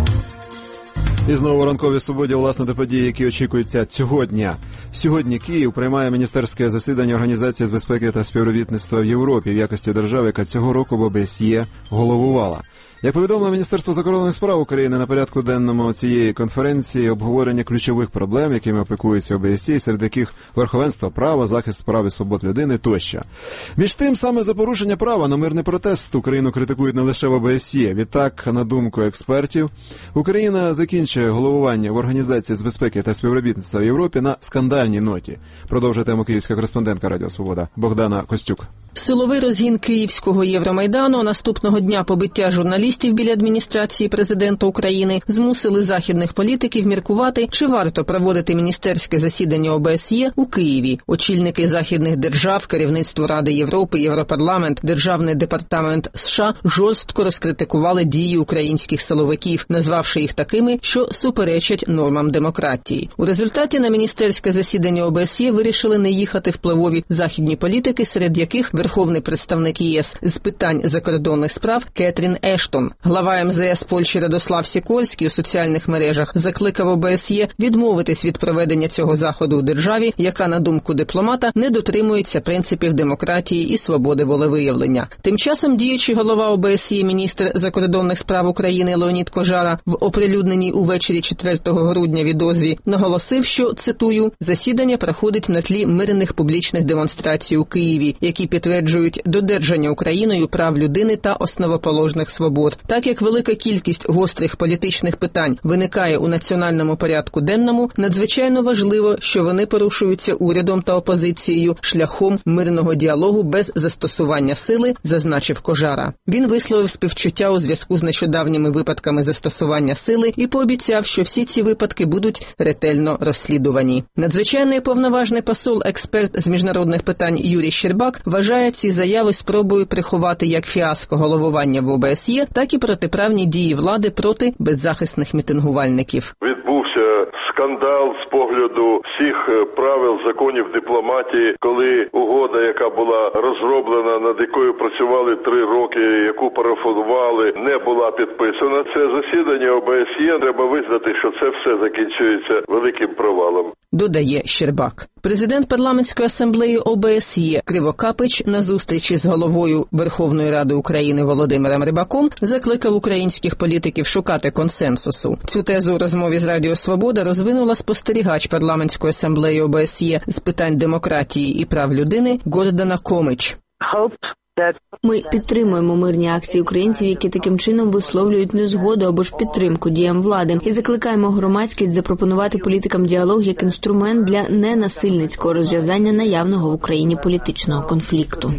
І знову ранкові свободі, власне, до подій, які очікуються цього дня. Сьогодні Київ приймає міністерське засідання Організації з безпеки та співробітництва в Європі в якості держави, яка цього року в О Б С Є головувала. Як повідомило Міністерство закордонних справ України, на порядку денному цієї конференції обговорення ключових проблем, якими опікується О Б С Є, серед яких верховенство права, захист прав і свобод людини тощо. Між тим, саме за порушення права на мирний протест Україну критикують не лише в О Б С Є. Відтак, на думку експертів, Україна закінчує головування в Організації з безпеки та співробітництва в Європі на скандальній ноті. Продовжує тему київська кореспондентка Радіо Свобода Богдана Костюк. Силовий розгін Київського Євромайдану, наступного дня побиття журналістів біля адміністрації президента України змусили західних політиків міркувати, чи варто проводити міністерське засідання О Б С Є у Києві. Очільники західних держав, керівництво Ради Європи, Європарламент, Державний департамент США жорстко розкритикували дії українських силовиків, назвавши їх такими, що суперечать нормам демократії. У результаті на міністерське засідання О Б С Є вирішили не їхати впливові західні політики, серед яких верховний представник Є С з питань закордонних справ Кетрін Ештон. Вашингтон. Глава ем зе ес Польщі Радослав Сікорський у соціальних мережах закликав о бе ес є відмовитись від проведення цього заходу у державі, яка, на думку дипломата, не дотримується принципів демократії і свободи волевиявлення. Тим часом діючий голова о бе ес є, міністр закордонних справ України Леонід Кожара в оприлюдненій увечері четвертого грудня відозві наголосив, що, цитую, «засідання проходить на тлі мирних публічних демонстрацій у Києві, які підтверджують додержання Україною прав людини та основоположних свобод. Так як велика кількість гострих політичних питань виникає у національному порядку денному, надзвичайно важливо, що вони порушуються урядом та опозицією шляхом мирного діалогу без застосування сили», зазначив Кожара. Він висловив співчуття у зв'язку з нещодавніми випадками застосування сили і пообіцяв, що всі ці випадки будуть ретельно розслідувані. Надзвичайний повноважний посол, експерт з міжнародних питань Юрій Щербак вважає ці заяви спробою приховати як фіаско головування в о бе ес є, так і протиправні дії влади проти беззахисних мітингувальників. Відбувся скандал з погляду всіх правил, законів дипломатії, коли угода, яка була розроблена, над якою працювали три роки, яку парафували, не була підписана. Це засідання о бе ес є, треба визнати, що це все закінчується великим провалом. Додає Щербак. Президент парламентської асамблеї о бе ес є Кривокапич на зустрічі з головою Верховної Ради України Володимиром Рибаком закликав українських політиків шукати консенсусу. Цю тезу у розмові з Радіо Свобода розвинула спостерігач парламентської асамблеї о бе ес є з питань демократії і прав людини Гордана Комич. Ми підтримуємо мирні акції українців, які таким чином висловлюють незгоду або ж підтримку діям влади, і закликаємо громадськість запропонувати політикам діалог як інструмент для ненасильницького розв'язання наявного в Україні політичного конфлікту.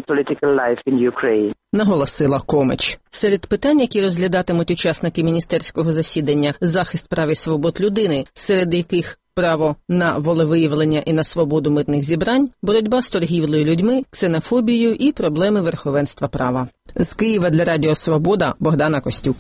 Наголосила Комич. Серед питань, які розглядатимуть учасники міністерського засідання, захист прав і свобод людини, серед яких право на волевиявлення і на свободу мирних зібрань, боротьба з торгівлею людьми, ксенофобією і проблеми верховенства права. З Києва для Радіо Свобода Богдана Костюк.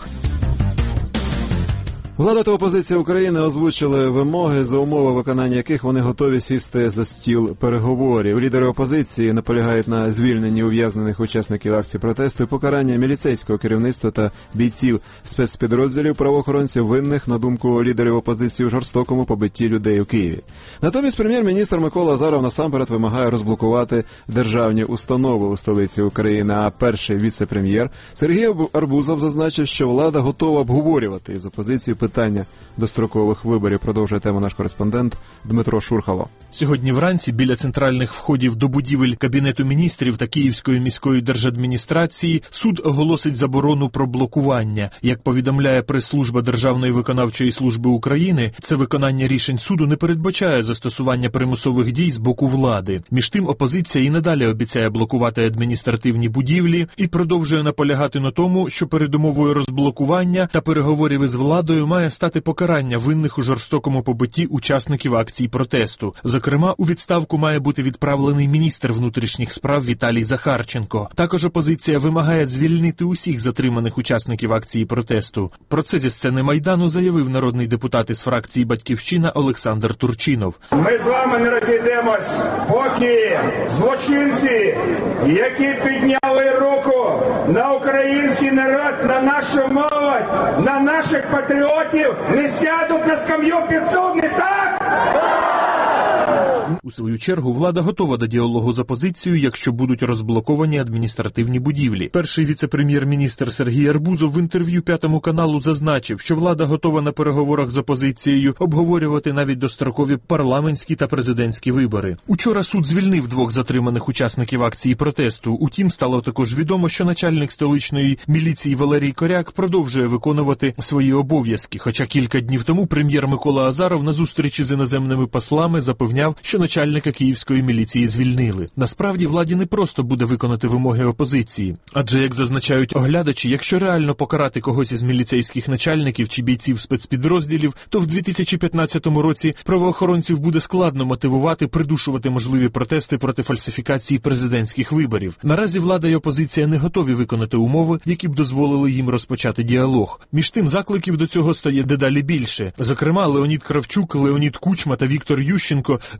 Влада та опозиція України озвучили вимоги, за умови виконання яких вони готові сісти за стіл переговорів. Лідери опозиції наполягають на звільненні ув'язнених учасників акції протесту і покарання міліцейського керівництва та бійців спецпідрозділів правоохоронців винних, на думку лідерів опозиції, у жорстокому побитті людей у Києві. Натомість прем'єр-міністр Микола Азаров насамперед вимагає розблокувати державні установи у столиці України, а перший віце-прем'єр Сергій Арбузов зазначив, що влада готова обговорювати із опозицією питання дострокових виборів. Продовжує тему наш кореспондент Дмитро Шурхало. Сьогодні вранці біля центральних входів до будівель Кабінету міністрів та Київської міської держадміністрації суд оголосить заборону про блокування. Як повідомляє прес-служба Державної виконавчої служби України, це виконання рішень суду не передбачає застосування примусових дій з боку влади. Між тим, опозиція і надалі обіцяє блокувати адміністративні будівлі і продовжує наполягати на тому, що передумовою розблокування та переговорів із владою має стати покарання винних у жорстокому побитті учасників акцій протесту. Зокрема, у відставку має бути відправлений міністр внутрішніх справ Віталій Захарченко. Також опозиція вимагає звільнити усіх затриманих учасників акції протесту. Про це зі сцени Майдану заявив народний депутат із фракції «Батьківщина» Олександр Турчинов. Ми з вами не розійдемось, поки злочинці, які підняли руку на український народ, на нашу молодь, на наших патріотів, не сядуть на скам'ю підсудних, так? У свою чергу, влада готова до діалогу з опозицією, якщо будуть розблоковані адміністративні будівлі. Перший віце-прем'єр-міністр Сергій Арбузов в інтерв'ю П'ятому каналу зазначив, що влада готова на переговорах з опозицією обговорювати навіть дострокові парламентські та президентські вибори. Учора суд звільнив двох затриманих учасників акції протесту. Утім, стало також відомо, що начальник столичної міліції Валерій Коряк продовжує виконувати свої обов'язки. Хоча кілька днів тому прем'єр Микола Азаров на зустрічі з іноземними послами запевняв, що начальника київської міліції звільнили. Насправді, владі не просто буде виконати вимоги опозиції. Адже, як зазначають оглядачі, якщо реально покарати когось із міліцейських начальників чи бійців спецпідрозділів, то в дві тисячі п'ятнадцятому році правоохоронців буде складно мотивувати, придушувати можливі протести проти фальсифікації президентських виборів. Наразі влада і опозиція не готові виконати умови, які б дозволили їм розпочати діалог. Між тим, закликів до цього стає дедалі більше. Зокрема, Леонід Кравчук, Леонід Кучма та Віктор Ющенко закликали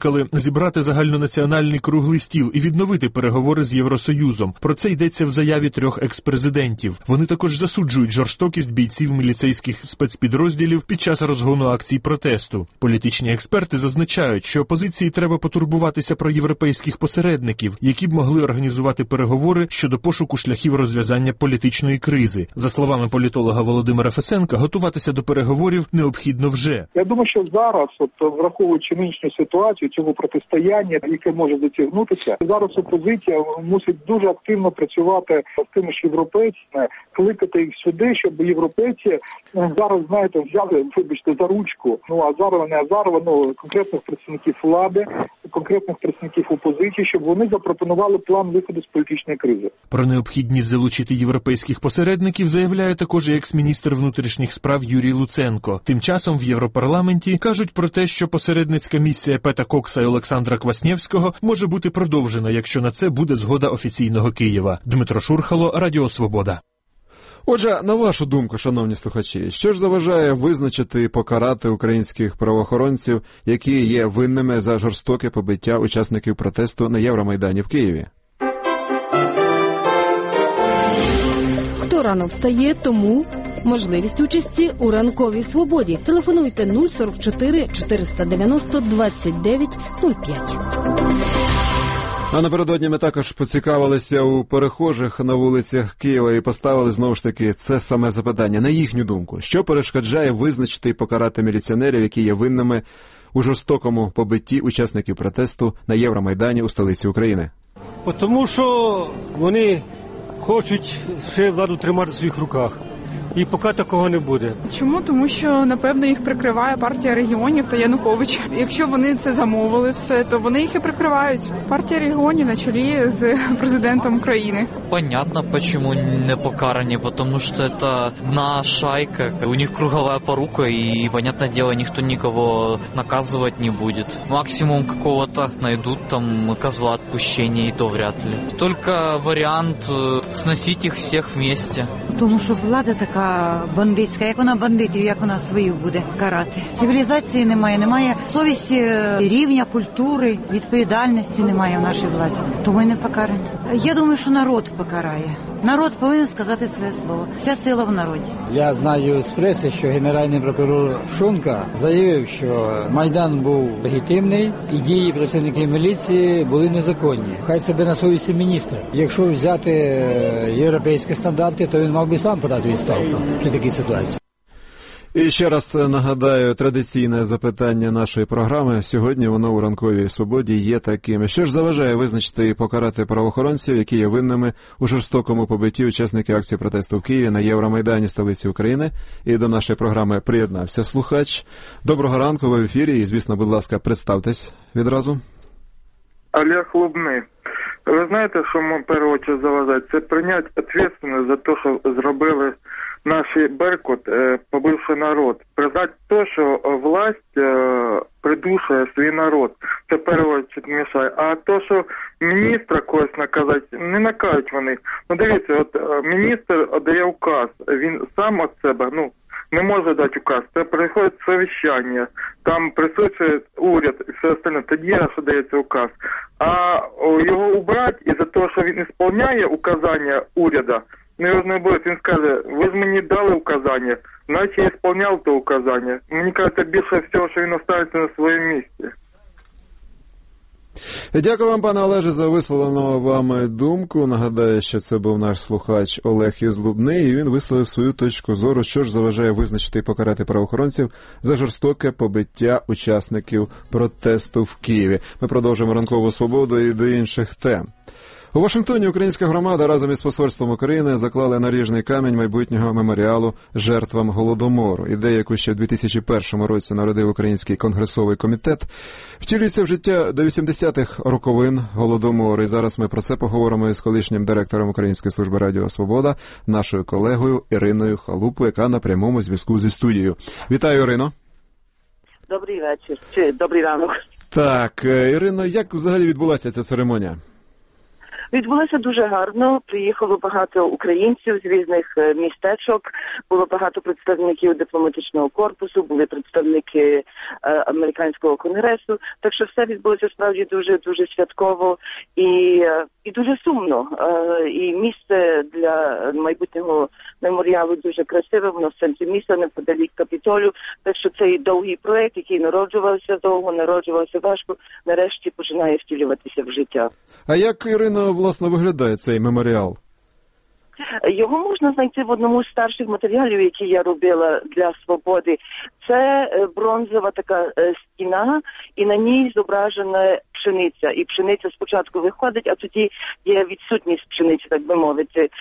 закликали зібрати загальнонаціональний круглий стіл і відновити переговори з Євросоюзом. Про це йдеться в заяві трьох екс-президентів. Вони також засуджують жорстокість бійців міліцейських спецпідрозділів під час розгону акцій протесту. Політичні експерти зазначають, що опозиції треба потурбуватися про європейських посередників, які б могли організувати переговори щодо пошуку шляхів розв'язання політичної кризи. За словами політолога Володимира Фесенка, готуватися до переговорів необхідно вже. Я думаю, що зараз, от враховуючи нинішню ситуацію, цього протистояння, яке може затягнутися, зараз опозиція мусить дуже активно працювати з тими ж європейцями, кликати їх сюди, щоб європейці зараз, знаєте, взяли, вибачте, за ручку, ну Азарова, не Азарова, ну конкретних представників влади, конкретних представників опозиції, щоб вони запропонували план виходу з політичної кризи. Про необхідність залучити європейських посередників заявляє також і екс-міністр внутрішніх справ Юрій Луценко. Тим часом в Європарламенті кажуть про те, що посередницька місія Пета Кокса і Олександра Кваснєвського може бути продовжена, якщо на це буде згода офіційного Києва. Дмитро Шурхало, Радіо Свобода. Отже, на вашу думку, шановні слухачі, що ж заважає визначити і покарати українських правоохоронців, які є винними за жорстоке побиття учасників протесту на Євромайдані в Києві? Хто рано встає, тому можливість участі у ранковій свободі. Телефонуйте нуль сорок чотири чотириста дев'яносто двадцять дев'ять нуль п'ять. А напередодні ми також поцікавилися у перехожих на вулицях Києва і поставили знову ж таки це саме запитання. На їхню думку, що перешкоджає визначити і покарати міліціонерів, які є винними у жорстокому побитті учасників протесту на Євромайдані у столиці України? Тому що вони хочуть ще владу тримати в своїх руках. І поки такого не буде. Чому? Тому що, напевно, їх прикриває партія регіонів та Янукович. Якщо вони це замовили все, то вони їх і прикривають. Партія регіонів на чолі з президентом України. Понятно, почему не покараны, потому что это одна шайка, у них круговая порука, и, понятное дело, никто никого наказывать не будет. Максимум какого-то найдут там козла отпущения, и то вряд ли. Только вариант сносить их всех вместе. Тому що влада така бандитська, як вона бандитів, як вона своїх буде карати. Цивілізації немає, немає совісті, рівня, культури, відповідальності немає в нашій владі. Тому й не покарані. Я думаю, що народ покарає. Народ повинен сказати своє слово. Вся сила в народі. Я знаю з преси, що генеральний прокурор Шунка заявив, що Майдан був легітимний і дії працівників міліції були незаконні. Хай себе на совісті міністра. Якщо взяти європейські стандарти, то він мав би сам подати відставку при такій ситуації. І ще раз нагадаю, традиційне запитання нашої програми. Сьогодні воно у ранковій свободі є таким. Що ж заважає визначити і покарати правоохоронців, які є винними у жорстокому побитті учасників акції протесту в Києві на Євромайдані столиці України? І до нашої програми приєднався слухач. Доброго ранку, ви в ефірі. І, звісно, будь ласка, представтесь відразу. Олег Лубний. Ви знаєте, що ми в першу чергу заважає? Це прийняти відповідальність за те, що зробили наші Беркут, побивши народ. Признати те, що власть придушує свій народ. Це в першу чергу мішає. А то, що міністра когось наказати, не накажуть вони. Ну дивіться, от міністр дає указ, він сам від себе, ну, не може дати указ. Це приходить совіщання, там присутствує уряд і все остальне. Тоді що дається указ. А його убрати із-за того, що він виконує указання уряду, не його не буде. Він скаже, ви ж мені дали указання, значить я виконував то указання. Мені кажеться, більше всього, що він оставиться на своєму місці. Дякую вам, пане Олеже, за висловлену вами думку. Нагадаю, що це був наш слухач Олег із Лубни, і він висловив свою точку зору, що ж заважає визначити і покарати правоохоронців за жорстоке побиття учасників протесту в Києві. Ми продовжуємо ранкову свободу і до інших тем. У Вашингтоні українська громада разом із посольством України заклали наріжний камінь майбутнього меморіалу жертвам Голодомору. Ідея, яку ще в дві тисячі першому році народив Український конгресовий комітет, втілюється в життя до вісімдесятих роковин Голодомору. І зараз ми про це поговоримо із колишнім директором Української служби Радіо Свобода, нашою колегою Іриною Халупою, яка на прямому зв'язку зі студією. Вітаю, Ірино. Добрий вечір. Чи добрий ранок. Так, Ірино, як взагалі відбулася ця церемонія? Відбулося дуже гарно. Приїхало багато українців з різних містечок, було багато представників дипломатичного корпусу, були представники американського конгресу. Так що все відбулося справді дуже-дуже святково і, і дуже сумно. І місце для майбутнього меморіалу дуже красиве, воно в центрі міста, неподалік Капітолію. Так що цей довгий проєкт, який народжувався довго, народжувався важко, нарешті починає втілюватися в життя. А як, Ірина, власне, виглядає цей меморіал? Його можна знайти в одному з старших матеріалів, які я робила для «Свободи». Це бронзова така стіна, і на ній зображена пшениця. І пшениця спочатку виходить, а тоді є відсутність пшениці, так би мовити.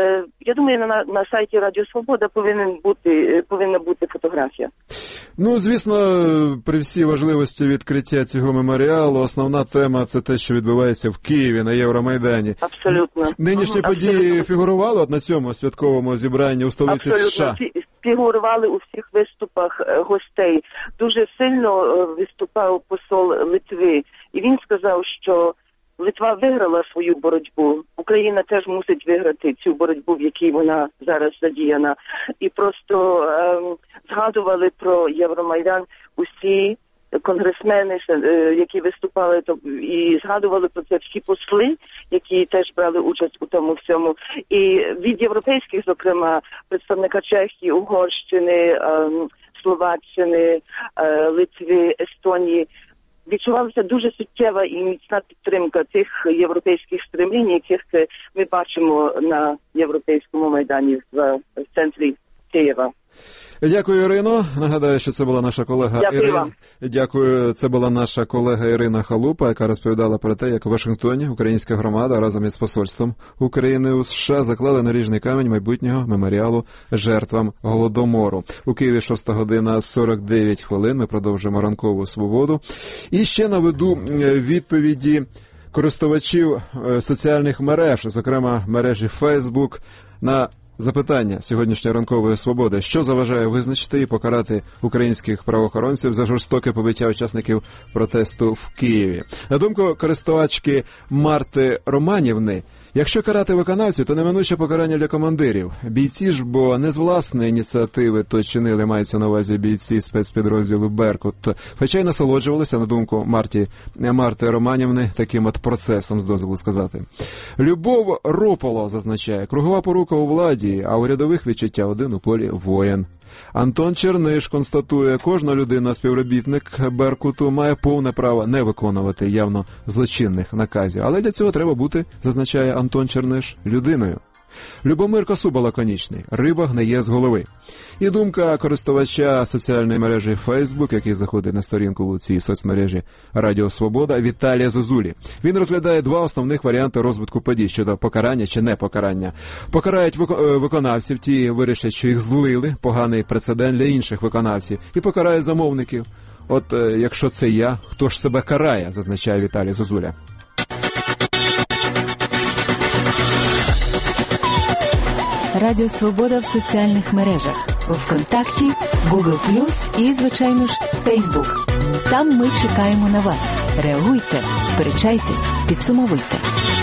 Я думаю, на, на сайті Радіо Свобода повинен бути, повинна бути фотографія. Ну, звісно, при всій важливості відкриття цього меморіалу, основна тема – це те, що відбувається в Києві на Євромайдані. Абсолютно. Нинішні ага, події абсолютно. Фігурували от на цьому святковому зібранні у столиці Абсолютно. США? Фігурували у всіх виступах гостей. Дуже сильно виступав посол Литви. І він сказав, що Литва виграла свою боротьбу. Україна теж мусить виграти цю боротьбу, в якій вона зараз задіяна. І просто ем, згадували про Євромайдан усі конгресмени, які виступали, і згадували про це всі посли, які теж брали участь у тому всьому. І від європейських, зокрема, представника Чехії, Угорщини, Словаччини, Литви, Естонії, відчувалася дуже суттєва і міцна підтримка тих європейських стремлінь, яких ми бачимо на Європейському майдані в центрі Києва. Дякую, Ірино. Нагадаю, що це була наша колега Дякую Ірина. вам. Дякую. Це була наша колега Ірина Халупа, яка розповідала про те, як у Вашингтоні українська громада разом із посольством України у США заклали наріжний камінь майбутнього меморіалу жертвам Голодомору. У Києві шоста година сорок дев'ять хвилин. Ми продовжуємо ранкову свободу. І ще наведу відповіді користувачів соціальних мереж, зокрема мережі Facebook, на запитання сьогоднішньої ранкової свободи. Що заважає визначити і покарати українських правоохоронців за жорстоке побиття учасників протесту в Києві? На думку користувачки Марти Романівни, якщо карати виконавців, то неминуче покарання для командирів. Бійці ж, бо не з власної ініціативи то чинили, мається на увазі бійці спецпідрозділу «Беркут», хоча й насолоджувалися, на думку Марті, Марти Романівни, таким от процесом, з дозволу сказати. Любов Рополо зазначає, кругова порука у владі, а у рядових відчуття один у полі воїн. Антон Черниш констатує, кожна людина, співробітник «Беркуту», має повне право не виконувати явно злочинних наказів. Але для цього треба бути, зазначає Антон Черниш, людиною. Любомир Косуба лаконічний. Риба гниє з голови. І думка користувача соціальної мережі Facebook, який заходить на сторінку у цій соцмережі Радіо Свобода, Віталія Зозулі. Він розглядає два основних варіанти розвитку подій щодо покарання чи не покарання. Покарають виконавців, ті вирішать, що їх злили, поганий прецедент для інших виконавців, і покарають замовників. От якщо це я, хто ж себе карає, зазначає Віталій Зозуля. Радіо Свобода в соціальних мережах. ВКонтакті, Google плюс і, звичайно ж, Facebook. Там ми чекаємо на вас. Реагуйте, сперечайтесь, підсумовуйте.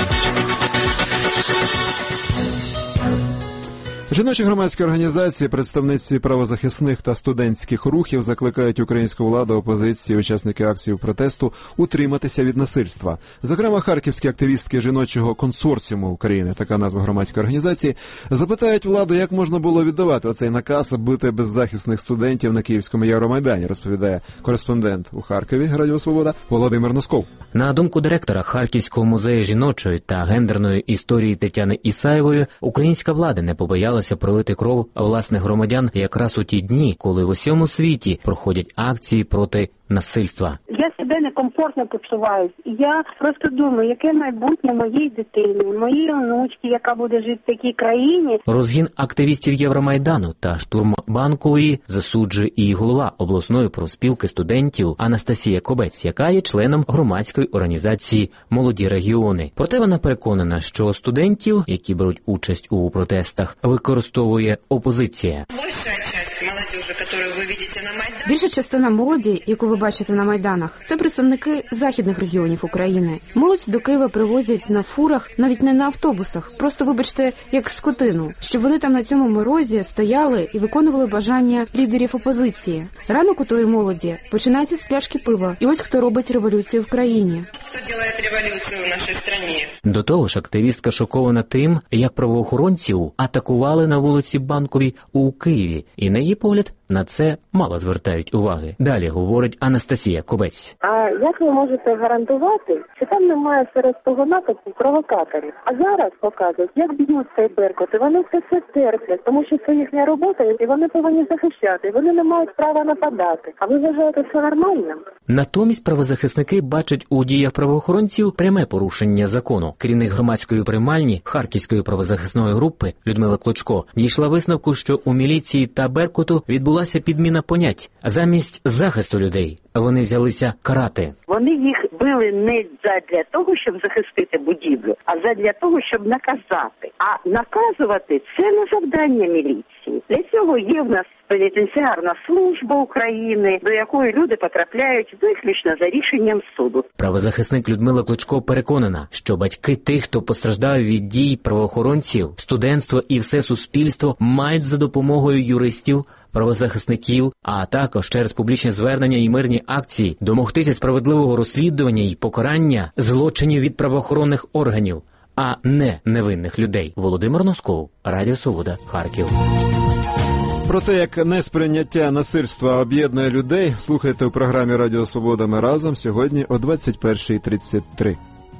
Жіночі громадські організації, представниці правозахисних та студентських рухів закликають українську владу, опозиції, учасники акції протесту утриматися від насильства. Зокрема, харківські активістки жіночого консорціуму України, така назва громадської організації, запитають владу, як можна було віддавати оцей наказ бити беззахисних студентів на Київському Євромайдані, розповідає кореспондент у Харкові Радіо Свобода Володимир Носков. На думку директора Харківського музею жіночої та гендерної історії Тетяни Ісаєвої, українська влада не побоялася пролити кров власних громадян якраз у ті дні, коли в усьому світі проходять акції проти насильства. Я себе некомфортно почуваюсь. Я просто думаю, яке майбутнє моїй дитини, моїй онучки, яка буде жити в такій країні. Розгін активістів Євромайдану та штурм Банкової засуджує і голова обласної профспілки студентів Анастасія Кобець, яка є членом громадської організації «Молоді регіони». Проте вона переконана, що студентів, які беруть участь у протестах, використовує опозиція. Большая часть Більша частина молоді, яку ви бачите на майданах, це представники західних регіонів України. Молодь до Києва привозять на фурах, навіть не на автобусах. Просто, вибачте, як скотину, щоб вони там на цьому морозі стояли і виконували бажання лідерів опозиції. Ранок у тої молоді починається з пляшки пива. І ось хто робить революцію в країні. Хто робить революцію в нашій країні? До того ж, активістка шокована тим, як правоохоронців атакували на вулиці Банковій у Києві. І на її погляд, на це мало звертають уваги. Далі говорить Анастасія Кобець. А як ви можете гарантувати, що там немає серед того натовпу провокаторів? А зараз показують, як б'ють цей Беркут, і вони все це терплять, тому що це їхня робота, і вони повинні захищати, і вони не мають права нападати. А ви вважаєте це нормальним? Натомість правозахисники бачать у діях правоохоронців пряме порушення закону. Керівник громадської приймальні Харківської правозахисної групи Людмила Клочко дійшла висновку, що у міліції та Беркуту відбулася підміна понять. Замість захисту людей вони взялися карати. Вони їх били не задля того, щоб захистити будівлю, а задля того, щоб наказати. А наказувати – це не завдання міліції. Для цього є в нас пенітенціарна служба України, до якої люди потрапляють виключно за рішенням суду. Правозахисник Людмила Клочко переконана, що батьки тих, хто постраждав від дій правоохоронців, студентство і все суспільство мають за допомогою юристів, правозахисників, а також через публічне звернення і мирні акції домогтися справедливого розслідування і покарання злочинів від правоохоронних органів, а не невинних людей. Володимир Носков, Радіо Свобода, Харків. Про те, як несприйняття насильства об'єднує людей, слухайте у програмі «Радіо Свобода. Ми разом» сьогодні о двадцять перша тридцять три.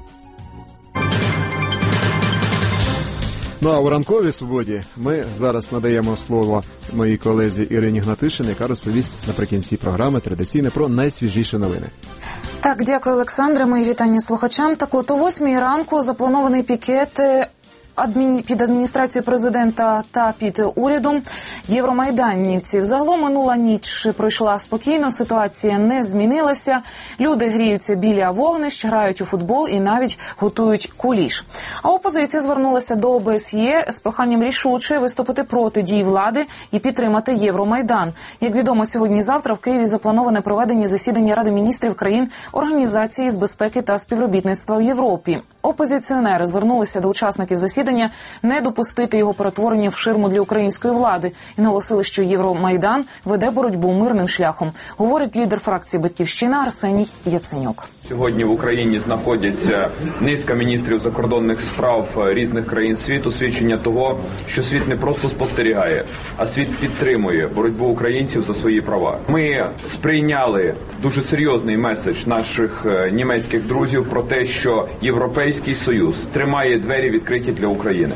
Ну а у ранковій свободі ми зараз надаємо слово моїй колезі Ірині Гнатишин, яка розповість наприкінці програми традиційно про найсвіжіші новини. Так, дякую, Олександре. Мої вітання слухачам. Так от, о восьмій ранку запланований пікет Адміні... під адміністрацією президента та під урядом євромайданівців. Загалом минула ніч пройшла спокійно, ситуація не змінилася. Люди гріються біля вогнищ, грають у футбол і навіть готують куліш. А опозиція звернулася до ОБСЄ з проханням рішуче виступити проти дій влади і підтримати Євромайдан. Як відомо, сьогодні-завтра в Києві заплановане проведення засідання Ради міністрів країн Організації з безпеки та співробітництва в Європі. Опозиціонери звернулися до учасників засідання не допустити його перетворення в ширму для української влади і наголосили, що Євромайдан веде боротьбу мирним шляхом, говорить лідер фракції «Батьківщина» Арсеній Яценюк. Сьогодні в Україні знаходяться низка міністрів закордонних справ різних країн світу, свідчення того, що світ не просто спостерігає, а світ підтримує боротьбу українців за свої права. Ми сприйняли дуже серйозний меседж наших німецьких друзів про те, що Європейський Союз тримає двері відкриті для України.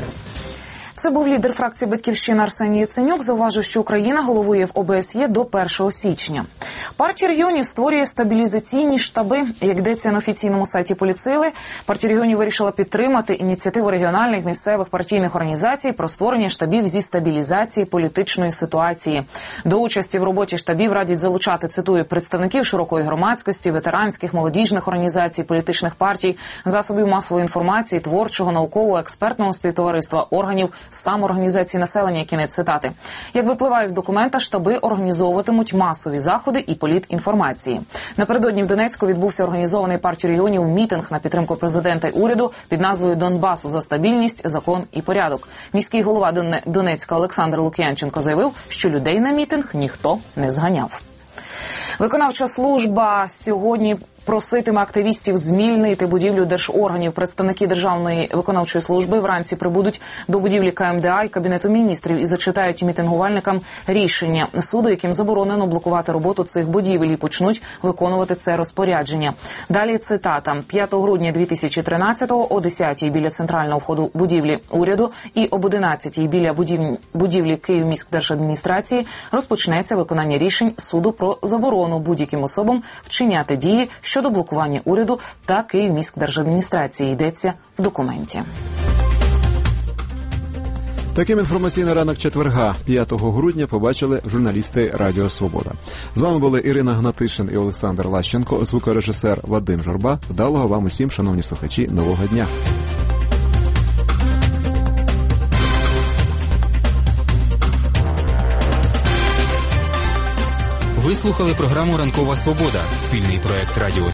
Це був лідер фракції «Батьківщина» Арсеній Яценюк. Зауважив, що Україна головує в ОБСЄ до першого січня. Партія регіонів створює стабілізаційні штаби. Як йдеться на офіційному сайті політсили, партія регіонів вирішила підтримати ініціативу регіональних місцевих партійних організацій про створення штабів зі стабілізації політичної ситуації. До участі в роботі штабів радять залучати, цитую, представників широкої громадськості, ветеранських, молодіжних організацій, політичних партій, засобів масової інформації, творчого, наукового, експертного співтовариства, органів самоорганізації населення, кінець цитати. Як випливає з документа, штаби організовуватимуть масові заходи і політінформації. Напередодні в Донецьку відбувся організований партією регіонів мітинг на підтримку президента й уряду під назвою «Донбас за стабільність, закон і порядок». Міський голова Донецька Олександр Лук'янченко заявив, що людей на мітинг ніхто не зганяв. Виконавча служба сьогодні проситиме активістів звільнити будівлю держорганів. Представники Державної виконавчої служби вранці прибудуть до будівлі КМДА і Кабінету міністрів і зачитають мітингувальникам рішення суду, яким заборонено блокувати роботу цих будівель, і почнуть виконувати це розпорядження. Далі цитата. п'ятого грудня дві тисячі тринадцятого о десятій біля центрального входу будівлі уряду і об одинадцятій біля будівлі, будівлі Київміськдержадміністрації розпочнеться виконання рішень суду про заборону будь-яким особам вчиняти дії щодо блокування уряду та Київміськдержадміністрації, йдеться в документі. Таким інформаційний ранок четверга, п'ятого грудня, побачили журналісти Радіо Свобода. З вами були Ірина Гнатишин і Олександр Лащенко, звукорежисер Вадим Журба. Вдалого вам усім, шановні слухачі, нового дня. Ви слухали програму «Ранкова свобода» – спільний проект радіо